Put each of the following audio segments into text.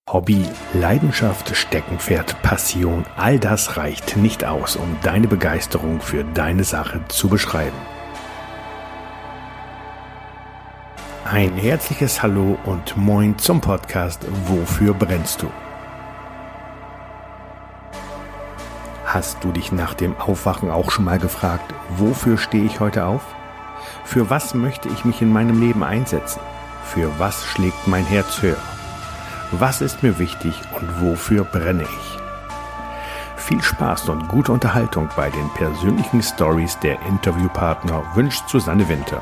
Hobby, Leidenschaft, Steckenpferd, Passion, all das reicht nicht aus, um deine Begeisterung für deine Sache zu beschreiben. Ein herzliches Hallo und Moin zum Podcast Wofür brennst du? Hast du dich nach dem Aufwachen auch schon mal gefragt, wofür stehe ich heute auf? Für was möchte ich mich in meinem Leben einsetzen? Für was schlägt mein Herz höher? Was ist mir wichtig und wofür brenne ich? Viel Spaß und gute Unterhaltung bei den persönlichen Stories der Interviewpartner wünscht Susanne Winter.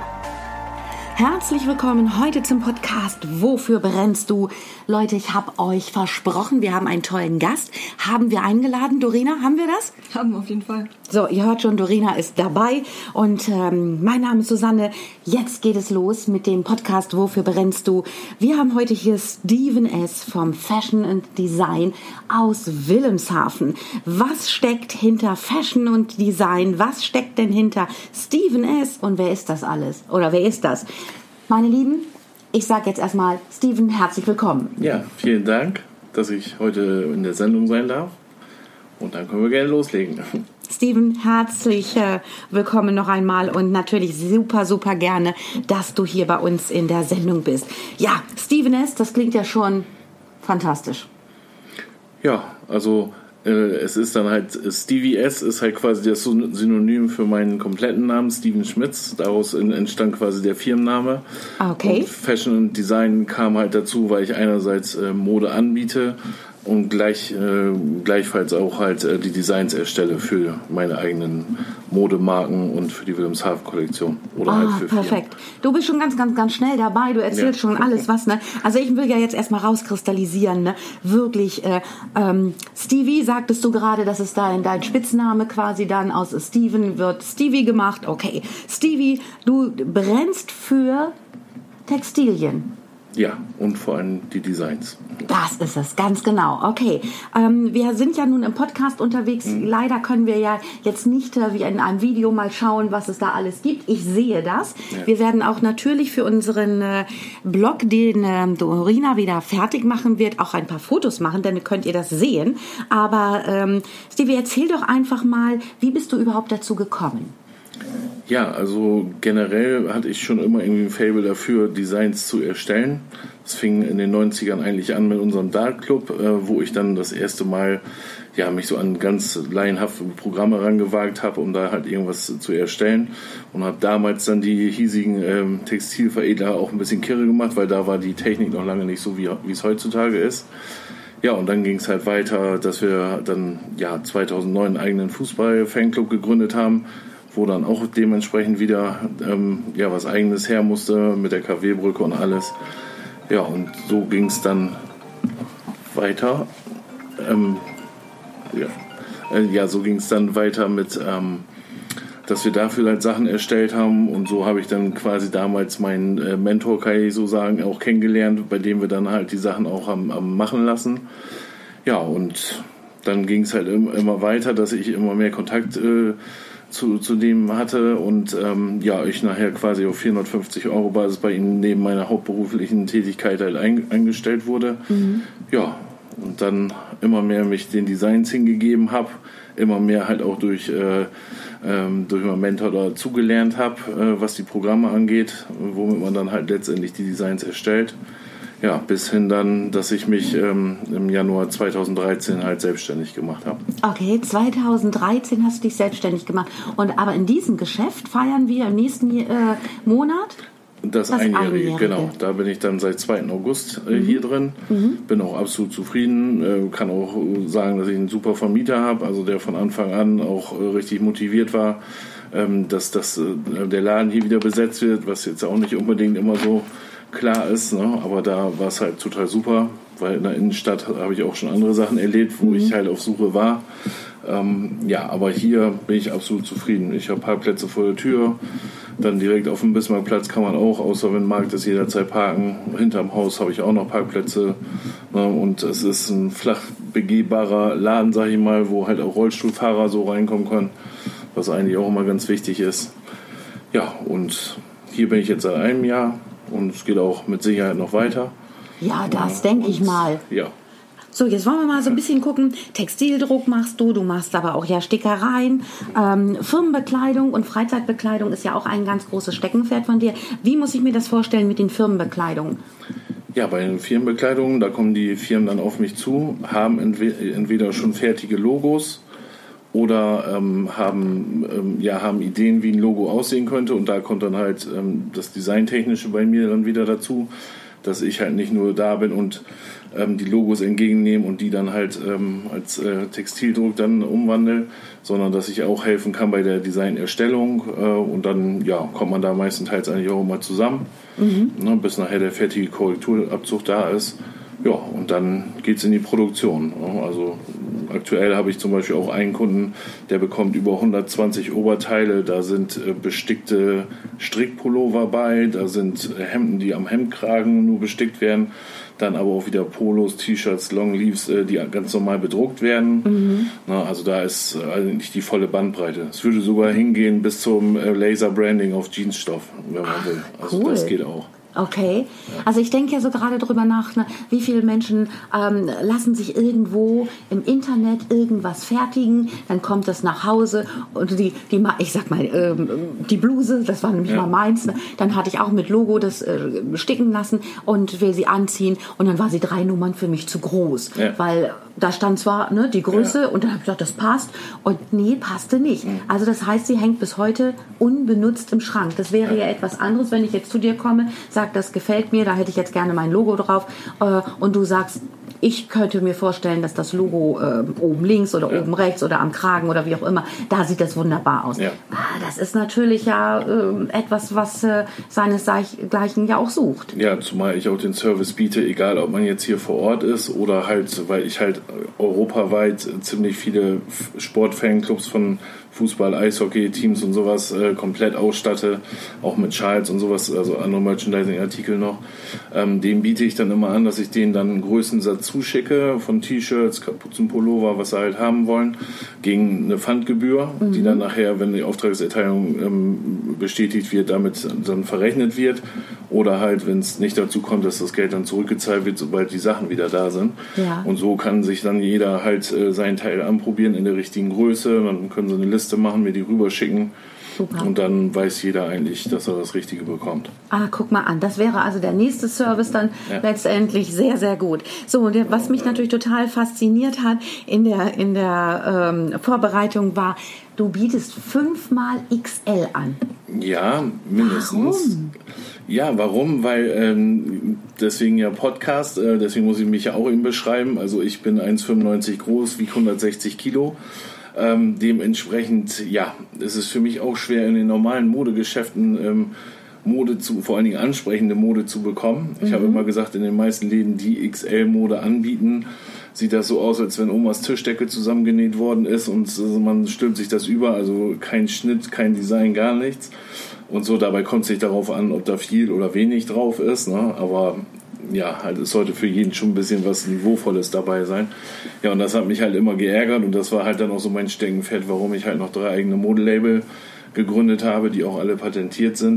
Herzlich willkommen heute zum Podcast Wofür brennst du? Leute, ich habe euch versprochen, wir haben einen tollen Gast. Haben wir eingeladen? Dorina, haben wir das? Haben wir auf jeden Fall. So, ihr hört schon, Dorina ist dabei und mein Name ist Susanne. Jetzt geht es los mit dem Podcast Wofür brennst du? Wir haben heute hier Steven S. vom Fashion and Design aus Wilhelmshaven. Was steckt hinter Fashion und Design? Was steckt denn hinter Steven S. und wer ist das alles? Oder wer ist das? Meine Lieben, ich sage jetzt erstmal, Steven, herzlich willkommen. Ja, vielen Dank, dass ich heute in der Sendung sein darf. Und dann können wir gerne loslegen. Steven, herzlich willkommen noch einmal und natürlich super, super gerne, dass du hier bei uns in der Sendung bist. Ja, Steven S., das klingt ja schon fantastisch. Ja, also es ist dann halt, Stevie S. ist halt quasi das Synonym für meinen kompletten Namen, Steven Schmitz. Daraus entstand quasi der Firmenname. Okay. Und Fashion und Design kam halt dazu, weil ich einerseits Mode anbiete und gleichfalls auch halt die Designs erstelle für meine eigenen Modemarken und für die Wilhelmshaven-Kollektion. Oder halt für perfekt. Firmen. Du bist schon ganz schnell dabei. Du erzählst schon alles was, ne? Also ich will ja jetzt erstmal rauskristallisieren, ne? Wirklich, Stevie, sagtest du gerade, das ist dein Spitzname quasi dann aus Steven wird Stevie gemacht. Okay. Stevie, du brennst für Textilien. Ja, und vor allem die Designs. Das ist es, ganz genau. Okay, wir sind ja nun im Podcast unterwegs. Leider können wir ja jetzt nicht wie in einem Video mal schauen, was es da alles gibt. Ich sehe das. Ja. Wir werden auch natürlich für unseren Blog, den Dorina wieder fertig machen wird, auch ein paar Fotos machen, dann könnt ihr das sehen. Aber Stevie, erzähl doch einfach mal, wie bist du überhaupt dazu gekommen? Ja, also generell hatte ich schon immer irgendwie ein Faible dafür, Designs zu erstellen. Das fing in den 90ern eigentlich an mit unserem Dartclub, wo ich dann das erste Mal mich so an ganz laienhafte Programme rangewagt habe, um da halt irgendwas zu erstellen. Und habe damals dann die hiesigen Textilveredler auch ein bisschen kirre gemacht, weil da war die Technik noch lange nicht so, wie es heutzutage ist. Ja, und dann ging es halt weiter, dass wir dann 2009 einen eigenen Fußball-Fanclub gegründet haben, wo dann auch dementsprechend wieder was Eigenes her musste mit der KW-Brücke und alles. Ja, und so ging es dann weiter. So ging es dann weiter mit, dass wir dafür halt Sachen erstellt haben. Und so habe ich dann quasi damals meinen Mentor, kann ich so sagen, auch kennengelernt, bei dem wir dann halt die Sachen auch haben machen lassen. Ja, und dann ging es halt immer weiter, dass ich immer mehr Kontakt zu dem hatte und ich nachher quasi auf 450 € Basis bei ihm neben meiner hauptberuflichen Tätigkeit halt eingestellt wurde. Mhm. Ja, und dann immer mehr mich den Designs hingegeben habe, immer mehr halt auch durch meinen Mentor dazugelernt habe, was die Programme angeht, womit man dann halt letztendlich die Designs erstellt. Ja, bis hin dann, dass ich mich im Januar 2013 halt selbstständig gemacht habe. Okay, 2013 hast du dich selbstständig gemacht. Aber in diesem Geschäft feiern wir im nächsten Monat? Das Einjährige, genau. Da bin ich dann seit 2. August hier drin. Mhm. Bin auch absolut zufrieden. Kann auch sagen, dass ich einen super Vermieter habe, also der von Anfang an auch richtig motiviert war, dass der Laden hier wieder besetzt wird, was jetzt auch nicht unbedingt immer so klar ist, ne? Aber da war es halt total super, weil in der Innenstadt habe ich auch schon andere Sachen erlebt, wo ich halt auf Suche war. Aber hier bin ich absolut zufrieden. Ich habe Parkplätze vor der Tür, dann direkt auf dem Bismarckplatz kann man auch, außer wenn Markt ist, jederzeit parken. Hinterm Haus habe ich auch noch Parkplätze, ne? Und es ist ein flach begehbarer Laden, sage ich mal, wo halt auch Rollstuhlfahrer so reinkommen können, was eigentlich auch immer ganz wichtig ist. Ja, und hier bin ich jetzt seit einem Jahr. Und es geht auch mit Sicherheit noch weiter. Ja, das denke ich mal. Ja. So, jetzt wollen wir mal so ein bisschen gucken. Textildruck machst du machst aber auch ja Stickereien. Firmenbekleidung und Freizeitbekleidung ist ja auch ein ganz großes Steckenpferd von dir. Wie muss ich mir das vorstellen mit den Firmenbekleidungen? Ja, bei den Firmenbekleidungen, da kommen die Firmen dann auf mich zu, haben entweder schon fertige Logos oder haben Ideen, wie ein Logo aussehen könnte. Und da kommt dann halt das Designtechnische bei mir dann wieder dazu, dass ich halt nicht nur da bin und die Logos entgegennehme und die dann halt als Textildruck dann umwandle, sondern dass ich auch helfen kann bei der Designerstellung und dann kommt man da meistenteils eigentlich auch immer zusammen, bis nachher der fertige Korrekturabzug da ist. Ja, und dann geht's in die Produktion. Also aktuell habe ich zum Beispiel auch einen Kunden, der bekommt über 120 Oberteile. Da sind bestickte Strickpullover bei, da sind Hemden, die am Hemdkragen nur bestickt werden. Dann aber auch wieder Polos, T-Shirts, Longleaves, die ganz normal bedruckt werden. Also da ist eigentlich die volle Bandbreite. Es würde sogar hingehen bis zum Laserbranding auf Jeansstoff, wenn man will. Also cool. Das geht auch. Okay, also ich denke ja so gerade drüber nach, ne, wie viele Menschen lassen sich irgendwo im Internet irgendwas fertigen, dann kommt das nach Hause und die Bluse, das war nämlich mal meins, ne, dann hatte ich auch mit Logo das sticken lassen und will sie anziehen und dann war sie 3 Nummern für mich zu groß, weil da stand zwar die Größe und dann habe ich gedacht, das passt und nee, passte nicht. Also das heißt, sie hängt bis heute unbenutzt im Schrank. Das wäre ja etwas anderes, wenn ich jetzt zu dir komme, sag, das gefällt mir, da hätte ich jetzt gerne mein Logo drauf und du sagst, ich könnte mir vorstellen, dass das Logo oben links oder oben rechts oder am Kragen oder wie auch immer, da sieht das wunderbar aus. Ja. Das ist natürlich etwas, was seinesgleichen ja auch sucht. Ja, zumal ich auch den Service biete, egal ob man jetzt hier vor Ort ist oder halt, weil ich halt europaweit ziemlich viele Sportfanclubs von Fußball, Eishockey, Teams und sowas komplett ausstatte, auch mit Schals und sowas, also andere Merchandising-Artikel noch. Dem biete ich dann immer an, dass ich denen dann einen Größensatz zuschicke von T-Shirts, Kapuzen, Pullover, was sie halt haben wollen, gegen eine Pfandgebühr, die dann nachher, wenn die Auftragserteilung bestätigt wird, damit dann verrechnet wird. Oder halt, wenn es nicht dazu kommt, dass das Geld dann zurückgezahlt wird, sobald die Sachen wieder da sind. Ja. Und so kann sich dann jeder halt seinen Teil anprobieren in der richtigen Größe. Dann können sie eine Liste machen, mir die rüberschicken. Super. Und dann weiß jeder eigentlich, dass er das Richtige bekommt. Guck mal an. Das wäre also der nächste Service dann letztendlich sehr, sehr gut. So, und was mich natürlich total fasziniert hat in der Vorbereitung war, du bietest 5-mal XL an. Ja, mindestens. Warum? Ja, warum? Weil deswegen ja Podcast, deswegen muss ich mich ja auch eben beschreiben. Also ich bin 1,95 groß, wiege 160 Kilo. Dementsprechend, es ist für mich auch schwer in den normalen Modegeschäften vor allen Dingen ansprechende Mode zu bekommen. Ich habe immer gesagt, in den meisten Läden, die XL-Mode anbieten, sieht das so aus, als wenn Omas Tischdecke zusammengenäht worden ist und man stülpt sich das über, also kein Schnitt, kein Design, gar nichts. Und so, dabei kommt es nicht darauf an, ob da viel oder wenig drauf ist, ne? Aber halt, es sollte für jeden schon ein bisschen was Niveauvolles dabei sein. Ja, und das hat mich halt immer geärgert und das war halt dann auch so mein Steckenpferd, warum ich halt noch 3 eigene Modelabel gegründet habe, die auch alle patentiert sind,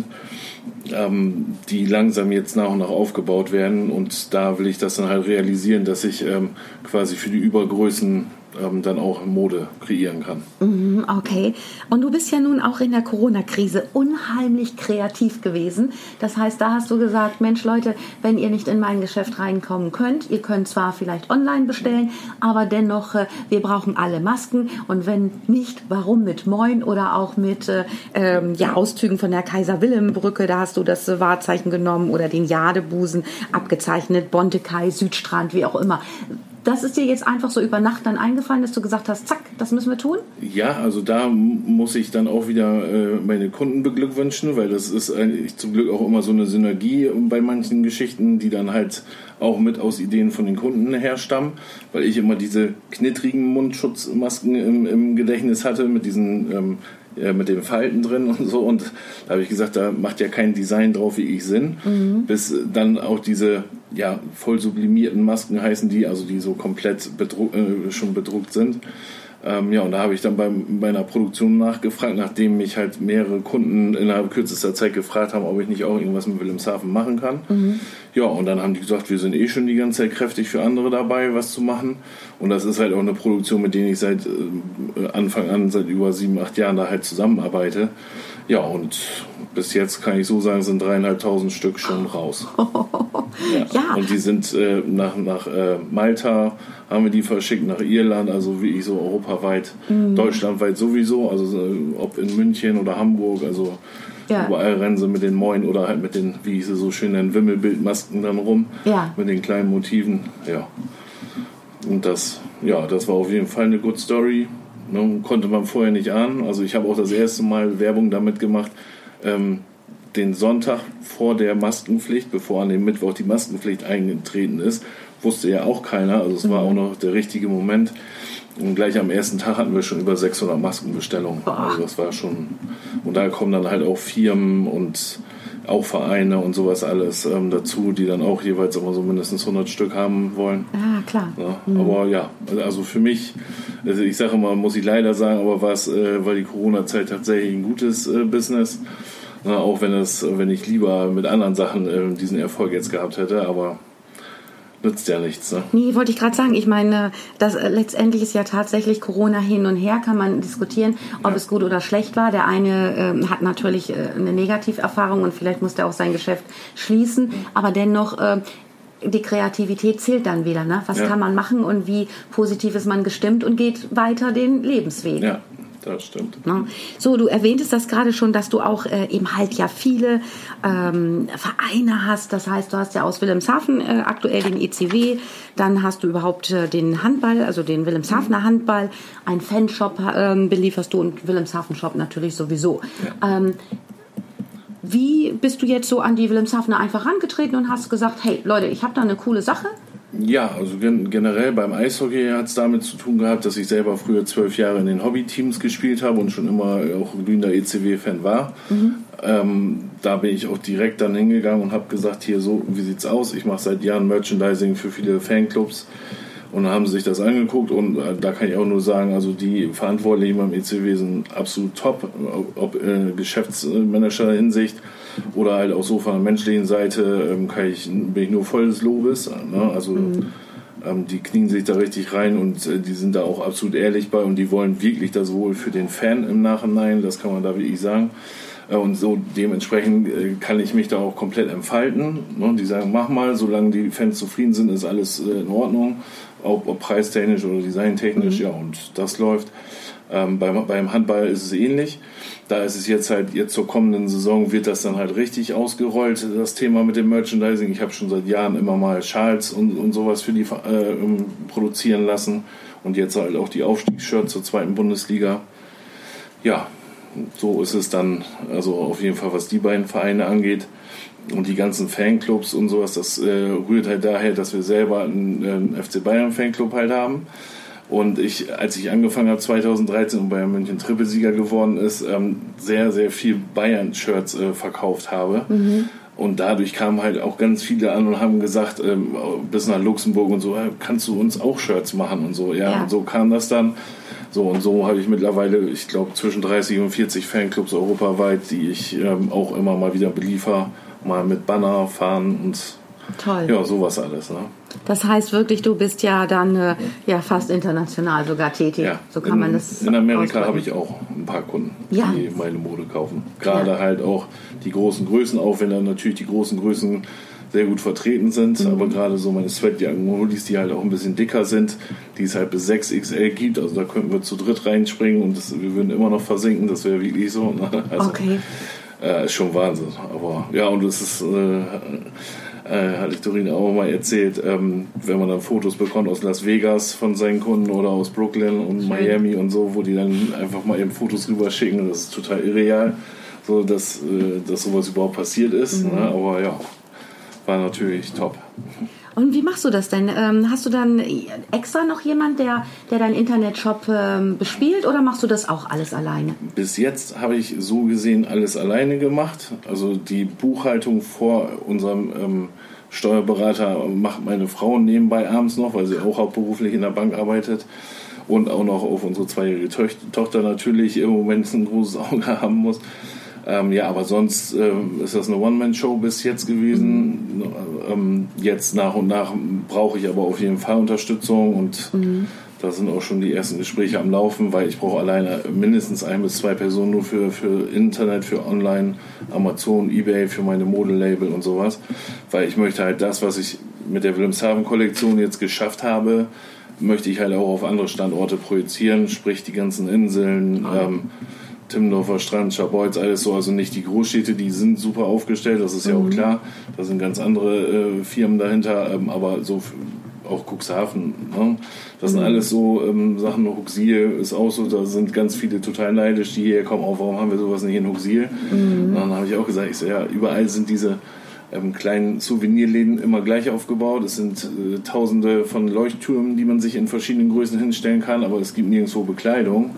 die langsam jetzt nach und nach aufgebaut werden und da will ich das dann halt realisieren, dass ich quasi für die Übergrößen dann auch Mode kreieren kann. Okay. Und du bist ja nun auch in der Corona-Krise unheimlich kreativ gewesen. Das heißt, da hast du gesagt, Mensch Leute, wenn ihr nicht in mein Geschäft reinkommen könnt, ihr könnt zwar vielleicht online bestellen, aber dennoch, wir brauchen alle Masken und wenn nicht, warum mit Moin oder auch mit Auszügen von der Kaiser-Wilhelm-Brücke, da hast du das Wahrzeichen genommen oder den Jadebusen abgezeichnet, Bontekai, Südstrand, wie auch immer. Das ist dir jetzt einfach so über Nacht dann eingefallen, dass du gesagt hast, zack, das müssen wir tun? Ja, also da muss ich dann auch wieder meine Kunden beglückwünschen, weil das ist eigentlich zum Glück auch immer so eine Synergie bei manchen Geschichten, die dann halt auch mit aus Ideen von den Kunden herstammen, weil ich immer diese knittrigen Mundschutzmasken im Gedächtnis hatte mit diesen mit den Falten drin und so, und da habe ich gesagt, da macht ja kein Design drauf, wie ich Sinn, bis dann auch diese voll sublimierten Masken heißen die, also die so komplett schon bedruckt sind, Und da habe ich dann bei meiner Produktion nachgefragt, nachdem mich halt mehrere Kunden innerhalb kürzester Zeit gefragt haben, ob ich nicht auch irgendwas mit Wilhelmshaven machen kann. Ja, und dann haben die gesagt, wir sind schon die ganze Zeit kräftig für andere dabei, was zu machen. Und das ist halt auch eine Produktion, mit der ich seit Anfang an, seit über 7-8 Jahren da halt zusammenarbeite. Ja, und bis jetzt kann ich so sagen, sind 3.500 Stück schon raus. Ja. Und die sind nach Malta haben wir die verschickt, nach Irland, also wie ich so europaweit, deutschlandweit sowieso, also ob in München oder Hamburg, also überall rennen sie mit den Moin oder halt mit den, wie ich sie so schön nenne, Wimmelbildmasken dann rum, mit den kleinen Motiven, ja. Und das war auf jeden Fall eine good story. Konnte man vorher nicht ahnen. Also ich habe auch das erste Mal Werbung damit gemacht, den Sonntag vor der Maskenpflicht, bevor an dem Mittwoch die Maskenpflicht eingetreten ist, wusste ja auch keiner. Also es war auch noch der richtige Moment. Und gleich am ersten Tag hatten wir schon über 600 Maskenbestellungen. Also das war schon... Und da kommen dann halt auch Firmen und auch Vereine und sowas alles dazu, die dann auch jeweils immer so mindestens 100 Stück haben wollen. Ah, klar. Ja, aber ja, also für mich, also ich sage immer, muss ich leider sagen, aber war die Corona-Zeit tatsächlich ein gutes Business. Na, auch wenn ich lieber mit anderen Sachen diesen Erfolg jetzt gehabt hätte, aber nützt ja nichts. Ne? Nee, wollte ich gerade sagen. Ich meine, letztendlich ist ja tatsächlich Corona hin und her, kann man diskutieren, ob es gut oder schlecht war. Der eine hat natürlich eine Negativerfahrung und vielleicht musste er auch sein Geschäft schließen, aber dennoch... die Kreativität zählt dann wieder. Ne? Was kann man machen und wie positiv ist man gestimmt und geht weiter den Lebensweg. Ja, das stimmt. So, du erwähntest das gerade schon, dass du auch eben halt ja viele Vereine hast. Das heißt, du hast ja aus Wilhelmshaven aktuell den ECW, dann hast du überhaupt den Handball, also den Wilhelmshavener Handball, einen Fanshop belieferst du und Wilhelmshaven-Shop natürlich sowieso. Ja. Wie bist du jetzt so an die Wilhelmshavener einfach rangetreten und hast gesagt, hey Leute, ich habe da eine coole Sache? Ja, also generell beim Eishockey hat es damit zu tun gehabt, dass ich selber früher 12 Jahre in den Hobbyteams gespielt habe und schon immer auch ein glühender ECW-Fan war. Da bin ich auch direkt dann hingegangen und habe gesagt, hier so, wie sieht's aus? Ich mache seit Jahren Merchandising für viele Fanclubs. Und dann haben sie sich das angeguckt und da kann ich auch nur sagen, also die Verantwortlichen beim ECW sind absolut top, ob Geschäftsmanager Hinsicht oder halt auch so von der menschlichen Seite bin ich nur voll des Lobes. Ne? Also die knien sich da richtig rein und die sind da auch absolut ehrlich bei und die wollen wirklich das Wohl für den Fan im Nachhinein, das kann man da wirklich sagen. Und so dementsprechend kann ich mich da auch komplett entfalten. Ne? Die sagen, mach mal, solange die Fans zufrieden sind, ist alles in Ordnung. Ob preistechnisch oder designtechnisch, ja, und das läuft. Beim Handball ist es ähnlich. Da ist es jetzt zur kommenden Saison wird das dann halt richtig ausgerollt, das Thema mit dem Merchandising. Ich habe schon seit Jahren immer mal Schals und sowas für die produzieren lassen und jetzt halt auch die Aufstiegsshirts zur 2. Bundesliga. Ja, so ist es dann, also auf jeden Fall, was die beiden Vereine angeht. Und die ganzen Fanclubs und sowas, das rührt halt daher, dass wir selber einen FC Bayern Fanclub halt haben. Und als ich angefangen habe 2013 und Bayern München Trippelsieger geworden ist, sehr, sehr viel Bayern-Shirts verkauft habe. Und dadurch kamen halt auch ganz viele an und haben gesagt, bis nach Luxemburg und so, kannst du uns auch Shirts machen und so. Ja. Und so kam das dann. So und so habe ich mittlerweile, ich glaube, zwischen 30 und 40 Fanclubs europaweit, die ich auch immer mal wieder beliefer. Mal mit Banner, Fahnen und ja, sowas alles. Ne? Das heißt wirklich, du bist ja dann fast international sogar tätig. Ja, so kann man das in Amerika habe ich auch ein paar Kunden, die meine Mode kaufen. Gerade halt auch die großen Größen, auch wenn dann natürlich die großen Größen sehr gut vertreten sind. Aber gerade so meine Sweatjacken-Hoodies, die halt auch ein bisschen dicker sind, die es halt bis 6XL gibt. Also da könnten wir zu dritt reinspringen und wir würden immer noch versinken. Das wäre wirklich so. Ne? Also, okay. Ist schon Wahnsinn. Aber ja, und das ist, hatte ich Doreen auch mal erzählt, wenn man dann Fotos bekommt aus Las Vegas von seinen Kunden oder aus Brooklyn und Miami und so, wo die dann einfach mal eben Fotos rüber schicken. Das ist total irreal, so dass sowas überhaupt passiert ist. Ne? Aber ja, war natürlich top. Und wie machst du das denn? Hast du dann extra noch jemand, der deinen Internetshop bespielt oder machst du das auch alles alleine? Bis jetzt habe ich so gesehen alles alleine gemacht. Also die Buchhaltung vor unserem Steuerberater macht meine Frau nebenbei abends noch, weil sie auch hauptberuflich in der Bank arbeitet. Und auch noch auf unsere 2-jährige Tochter natürlich im Moment ein großes Auge haben muss. Aber sonst ist das eine One-Man-Show bis jetzt gewesen. Jetzt nach und nach brauche ich aber auf jeden Fall Unterstützung und da sind auch schon die ersten Gespräche am Laufen, weil ich brauche alleine mindestens 1 bis 2 Personen nur für Internet, für Online, Amazon, eBay, für meine Modelabel und sowas. Weil ich möchte halt das, was ich mit der Wilhelmshaven-Kollektion jetzt geschafft habe, möchte ich halt auch auf andere Standorte projizieren, sprich die ganzen Inseln, Timmendorfer Strand, Scharbeutz, alles so, also nicht die Großstädte, die sind super aufgestellt, das ist ja auch klar, da sind ganz andere Firmen dahinter, aber so auch Cuxhaven, ne? Das sind alles so Sachen, Huxil ist auch so, da sind ganz viele total neidisch, die hierher kommen, auch warum haben wir sowas nicht in Huxil? Und dann habe ich auch gesagt, überall sind diese kleinen Souvenirläden immer gleich aufgebaut. Es sind tausende von Leuchttürmen, die man sich in verschiedenen Größen hinstellen kann, aber es gibt nirgendwo Bekleidung.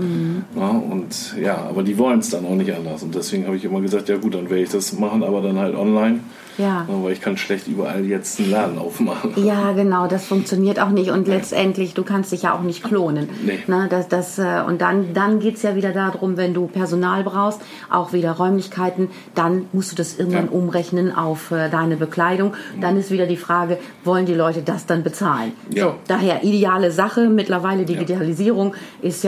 Aber die wollen es dann auch nicht anders. Und deswegen habe ich immer gesagt, ja gut, dann werde ich das machen, aber dann halt online. Ja. Weil ich kann schlecht überall jetzt einen Laden aufmachen. Ja, genau, das funktioniert auch nicht. Und letztendlich, du kannst dich ja auch nicht klonen. Nee. Und dann geht es ja wieder darum, wenn du Personal brauchst, auch wieder Räumlichkeiten, dann musst du das irgendwann umrechnen auf deine Bekleidung. Dann ist wieder die Frage, wollen die Leute das dann bezahlen? Ja. So, daher ideale Sache. Mittlerweile Digitalisierung ist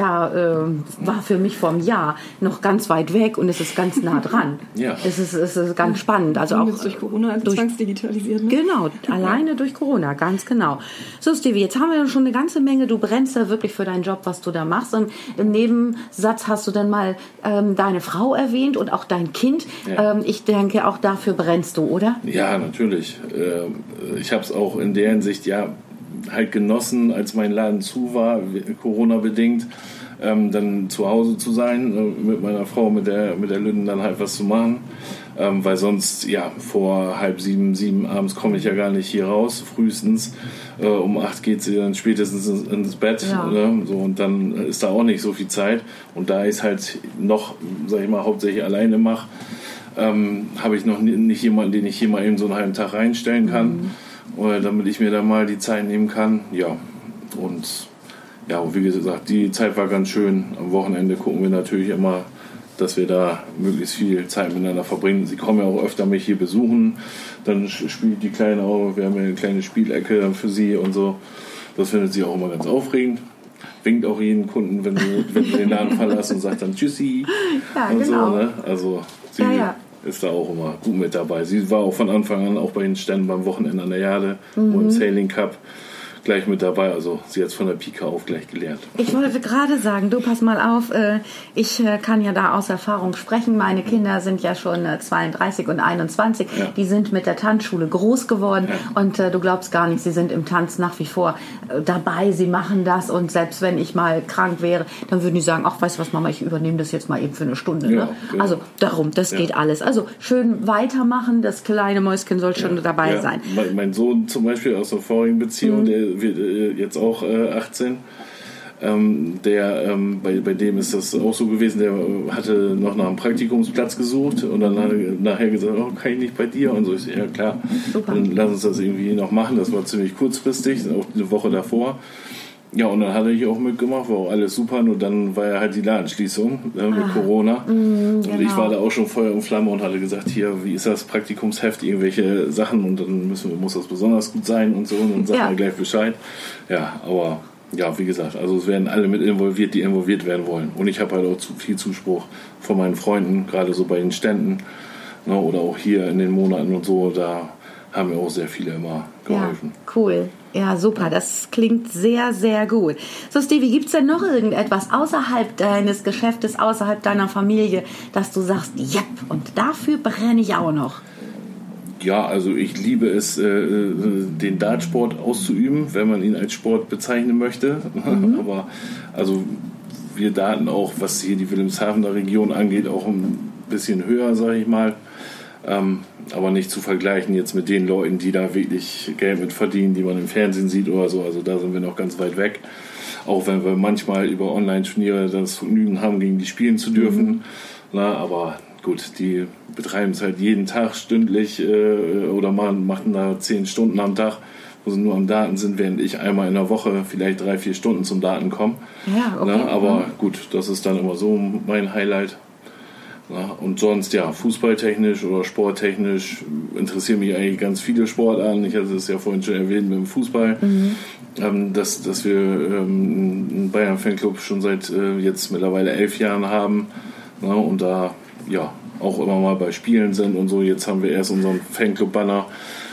war für mich vor einem Jahr noch ganz weit weg und es ist ganz nah dran. Ja. Es ist ganz spannend. Also auch durch Corona zwangsdigitalisiert. Ne? Genau, alleine durch Corona, ganz genau. So, Stevie, jetzt haben wir schon eine ganze Menge. Du brennst da wirklich für deinen Job, was du da machst. Und im Nebensatz hast du dann mal deine Frau erwähnt und auch dein Kind. Ja. Ich denke, auch dafür brennst du, oder? Ja, natürlich. Ich habe es auch in der Hinsicht halt genossen, als mein Laden zu war, Corona-bedingt, dann zu Hause zu sein, mit meiner Frau, mit der Lüden dann halt was zu machen. Weil sonst, vor 6:30, 7 abends komme ich ja gar nicht hier raus, frühestens. Um 8 geht sie dann spätestens ins Bett. Ja. Ne? So, und dann ist da auch nicht so viel Zeit. Und da ich es halt noch, sag ich mal, hauptsächlich alleine mache, habe ich noch nicht jemanden, den ich hier mal eben so einen halben Tag reinstellen kann, damit ich mir da mal die Zeit nehmen kann. Ja, und wie gesagt, die Zeit war ganz schön. Am Wochenende gucken wir natürlich immer, dass wir da möglichst viel Zeit miteinander verbringen. Sie kommen ja auch öfter mich hier besuchen. Dann spielt die Kleine auch, wir haben ja eine kleine Spielecke für sie und so. Das findet sie auch immer ganz aufregend. Winkt auch jeden Kunden, wenn sie den Laden verlassen und sagt dann Tschüssi. Ja, und genau. So, ne? Also sie ist da auch immer gut mit dabei. Sie war auch von Anfang an auch bei den Ständen beim Wochenende an der Jade und im Sailing Cup gleich mit dabei, also sie hat es von der Pike auf gleich gelernt. Ich wollte gerade sagen, du pass mal auf, ich kann ja da aus Erfahrung sprechen, meine Kinder sind ja schon 32 und 21, die sind mit der Tanzschule groß geworden und du glaubst gar nicht, sie sind im Tanz nach wie vor dabei, sie machen das und selbst wenn ich mal krank wäre, dann würden die sagen, ach, weißt du was, Mama, ich übernehme das jetzt mal eben für eine Stunde. Ne? Genau. Also darum, das geht alles. Also schön weitermachen, das kleine Mäuschen soll schon dabei sein. Mein Sohn zum Beispiel aus der vorigen Beziehung, der wird jetzt auch 18. Bei dem ist das auch so gewesen, der hatte noch nach einem Praktikumsplatz gesucht und dann hat er nachher gesagt, kann ich nicht bei dir? Und so, ich so, ja klar, super. Dann lass uns das irgendwie noch machen. Das war ziemlich kurzfristig, auch eine Woche davor. Ja, und dann hat er hier auch mitgemacht, war auch alles super, nur dann war ja halt die Ladenschließung mit Corona. Und ich war da auch schon Feuer und Flamme und hatte gesagt, hier, wie ist das Praktikumsheft, irgendwelche Sachen und dann muss das besonders gut sein und so und dann sagt er gleich Bescheid. Ja, aber wie gesagt, also es werden alle mit involviert, die involviert werden wollen. Und ich habe halt auch viel Zuspruch von meinen Freunden, gerade so bei den Ständen, ne, oder auch hier in den Monaten und so, da haben mir auch sehr viele immer geholfen. Ja, cool. Ja, super. Das klingt sehr, sehr gut. So, Stevie, gibt es denn noch irgendetwas außerhalb deines Geschäftes, außerhalb deiner Familie, dass du sagst, ja, und dafür brenne ich auch noch? Ja, also ich liebe es, den Dartsport auszuüben, wenn man ihn als Sport bezeichnen möchte. Aber also wir darten auch, was hier die Wilhelmshavener Region angeht, auch ein bisschen höher, sage ich mal. Aber nicht zu vergleichen jetzt mit den Leuten, die da wirklich Geld mit verdienen, die man im Fernsehen sieht oder so. Also da sind wir noch ganz weit weg. Auch wenn wir manchmal über Online-Turniere das Vergnügen haben, gegen die spielen zu dürfen. Aber gut, die betreiben es halt jeden Tag stündlich oder machen da 10 Stunden am Tag, wo sie nur am Daten sind, während ich einmal in der Woche vielleicht 3-4 Stunden zum Daten komme. Ja, okay. Na, aber gut, das ist dann immer so mein Highlight. Na, und sonst, ja, fußballtechnisch oder sporttechnisch interessieren mich eigentlich ganz viele Sportarten. Ich hatte es ja vorhin schon erwähnt mit dem Fußball, dass wir einen Bayern-Fanclub schon seit jetzt mittlerweile 11 Jahren haben. Na, und da ja auch immer mal bei Spielen sind und so. Jetzt haben wir erst unseren Fanclub-Banner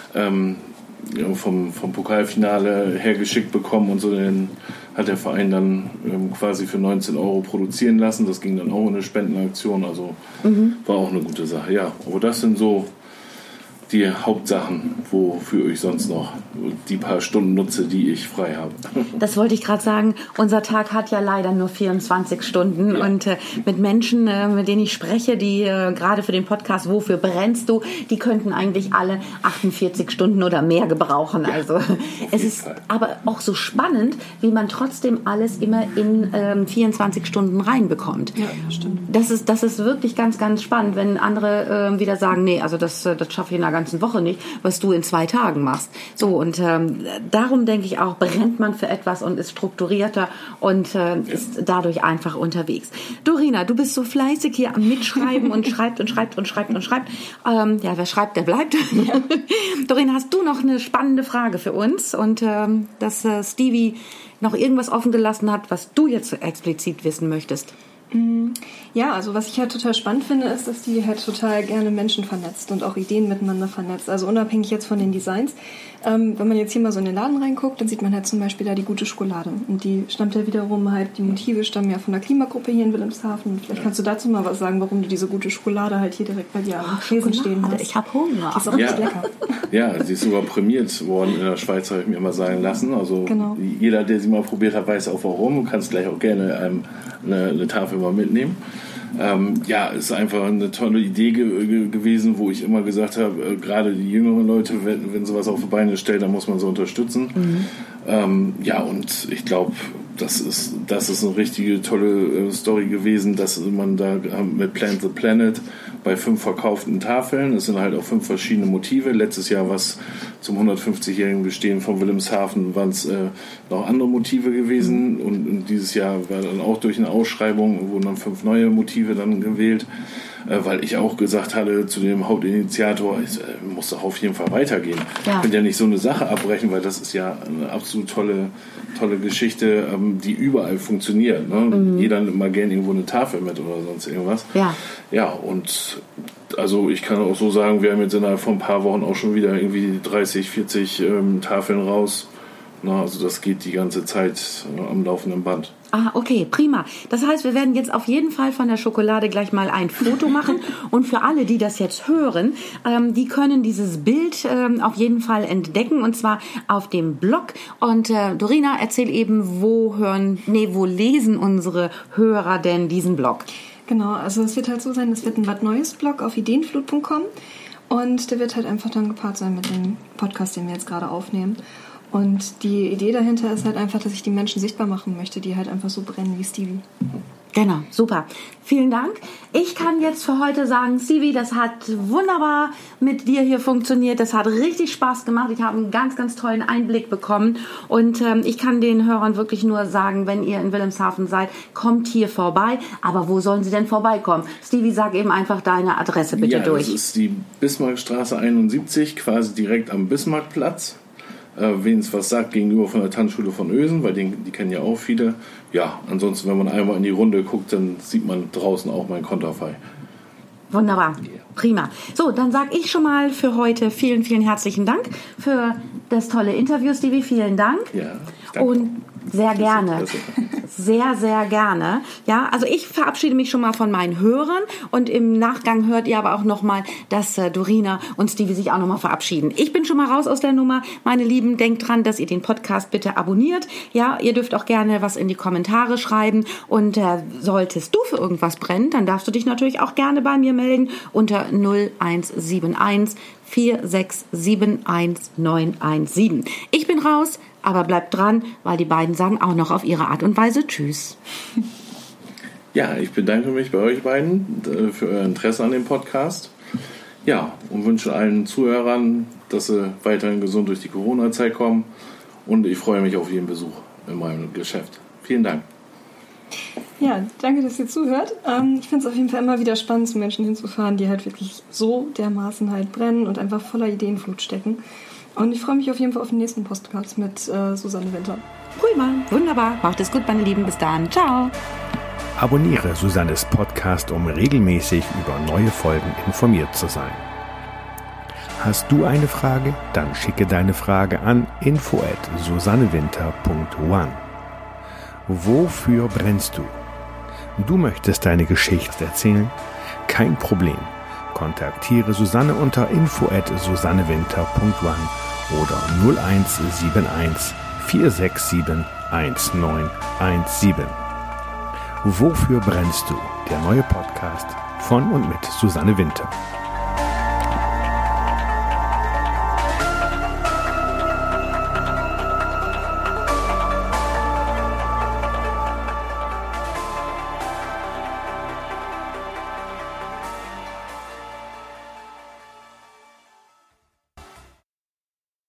vom Pokalfinale hergeschickt bekommen und so, den hat der Verein dann quasi für 19 € produzieren lassen. Das ging dann auch in eine Spendenaktion, also war auch eine gute Sache. Ja, aber das sind so die Hauptsachen, wofür ich sonst noch die paar Stunden nutze, die ich frei habe. Das wollte ich gerade sagen. Unser Tag hat ja leider nur 24 Stunden. Ja. Und mit Menschen, mit denen ich spreche, die gerade für den Podcast Wofür brennst du, die könnten eigentlich alle 48 Stunden oder mehr gebrauchen. Ja, also es ist aber auch so spannend, wie man trotzdem alles immer in 24 Stunden reinbekommt. Ja, stimmt. Das ist wirklich ganz, ganz spannend, wenn andere wieder sagen, nee, also das schaffe ich in einer ganzen Woche nicht, was du in 2 Tagen machst. So, und darum denke ich auch, brennt man für etwas und ist strukturierter und ist dadurch einfach unterwegs. Dorina, du bist so fleißig hier am Mitschreiben und schreibt. Ja, wer schreibt, der bleibt. Ja. Dorina, hast du noch eine spannende Frage für uns? Und dass Stevie noch irgendwas offen gelassen hat, was du jetzt explizit wissen möchtest? Ja, also was ich halt total spannend finde, ist, dass die halt total gerne Menschen vernetzt und auch Ideen miteinander vernetzt. Also unabhängig jetzt von den Designs. Wenn man jetzt hier mal so in den Laden reinguckt, dann sieht man halt zum Beispiel da die gute Schokolade. Und die stammt ja wiederum halt, die Motive stammen ja von der Klimagruppe hier in Wilhelmshaven. Vielleicht kannst du dazu mal was sagen, warum du diese gute Schokolade halt hier direkt bei dir am Tresen stehen hast. Ich habe Hunger. Die ist auch richtig lecker. Ja, sie ist sogar prämiert worden in der Schweiz, habe ich mir immer sagen lassen. Also jeder, der sie mal probiert hat, weiß auch warum. Du kannst gleich auch gerne eine Tafel mal mitnehmen. Ja, ist einfach eine tolle Idee gewesen, wo ich immer gesagt habe, gerade die jüngeren Leute, wenn sowas auf die Beine stellt, dann muss man so unterstützen. Ja, und ich glaube, das ist eine richtige tolle Story gewesen, dass man da mit Plant the Planet bei 5 verkauften Tafeln, es sind halt auch 5 verschiedene Motive. Letztes Jahr was zum 150-jährigen Bestehen von Wilhelmshaven waren es noch andere Motive gewesen und dieses Jahr war dann auch durch eine Ausschreibung wurden dann 5 neue Motive dann gewählt, weil ich auch gesagt hatte zu dem Hauptinitiator, es muss doch auf jeden Fall weitergehen. Ja. Ich könnte ja nicht so eine Sache abbrechen, weil das ist ja eine absolut tolle Geschichte, die überall funktioniert. Ne? Jeder nimmt mal gerne irgendwo eine Tafel mit oder sonst irgendwas. Ja, und also ich kann auch so sagen, wir haben jetzt innerhalb von ein paar Wochen auch schon wieder irgendwie 30, 40 Tafeln raus. Na, also das geht die ganze Zeit am laufenden Band. Ah, okay, prima. Das heißt, wir werden jetzt auf jeden Fall von der Schokolade gleich mal ein Foto machen. Und für alle, die das jetzt hören, die können dieses Bild auf jeden Fall entdecken. Und zwar auf dem Blog. Und Dorina, erzähl eben, wo lesen unsere Hörer denn diesen Blog? Genau, also es wird halt so sein, es wird ein was Neues Blog auf ideenflut.com. Und der wird halt einfach dann gepaart sein mit dem Podcast, den wir jetzt gerade aufnehmen. Und die Idee dahinter ist halt einfach, dass ich die Menschen sichtbar machen möchte, die halt einfach so brennen wie Stevie. Genau, super. Vielen Dank. Ich kann jetzt für heute sagen, Stevie, das hat wunderbar mit dir hier funktioniert. Das hat richtig Spaß gemacht. Ich habe einen ganz, ganz tollen Einblick bekommen. Und ich kann den Hörern wirklich nur sagen, wenn ihr in Wilhelmshaven seid, kommt hier vorbei. Aber wo sollen sie denn vorbeikommen? Stevie, sag eben einfach deine Adresse bitte durch. Das ist die Bismarckstraße 71, quasi direkt am Bismarckplatz. Wen es was sagt, gegenüber von der Tanzschule von Ösen, weil die kennen ja auch viele. Ja, ansonsten, wenn man einmal in die Runde guckt, dann sieht man draußen auch mein Konterfei. Wunderbar, prima. So, dann sage ich schon mal für heute vielen, vielen herzlichen Dank für das tolle Interview, Stevie. Vielen Dank. Ja, danke. Und sehr gerne. Sehr, sehr gerne. Ja, also ich verabschiede mich schon mal von meinen Hörern und im Nachgang hört ihr aber auch nochmal, dass Dorina und Stevie sich auch nochmal verabschieden. Ich bin schon mal raus aus der Nummer. Meine Lieben, denkt dran, dass ihr den Podcast bitte abonniert. Ja, ihr dürft auch gerne was in die Kommentare schreiben und solltest du für irgendwas brennen, dann darfst du dich natürlich auch gerne bei mir melden unter 0171 4671917. Ich bin raus, aber bleibt dran, weil die beiden sagen auch noch auf ihre Art und Weise Tschüss. Ja, ich bedanke mich bei euch beiden für euer Interesse an dem Podcast. Ja, und wünsche allen Zuhörern, dass sie weiterhin gesund durch die Corona-Zeit kommen. Und ich freue mich auf jeden Besuch in meinem Geschäft. Vielen Dank. Ja, danke, dass ihr zuhört. Ich finde es auf jeden Fall immer wieder spannend, zu Menschen hinzufahren, die halt wirklich so dermaßen halt brennen und einfach voller Ideenflut stecken. Und ich freue mich auf jeden Fall auf den nächsten Podcast mit Susanne Winter. Prima, wunderbar. Macht es gut, meine Lieben. Bis dann. Ciao. Abonniere Susannes Podcast, um regelmäßig über neue Folgen informiert zu sein. Hast du eine Frage? Dann schicke deine Frage an info@susannewinter.one. Wofür brennst du? Du möchtest deine Geschichte erzählen? Kein Problem. Kontaktiere Susanne unter info@susannewinter.one oder 0171 467 1917. Wofür brennst du? Der neue Podcast von und mit Susanne Winter.